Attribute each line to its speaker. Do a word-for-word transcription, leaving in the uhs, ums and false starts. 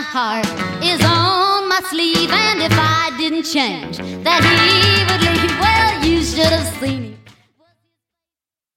Speaker 1: heart is on my sleeve, and if I didn't change, that he would leave.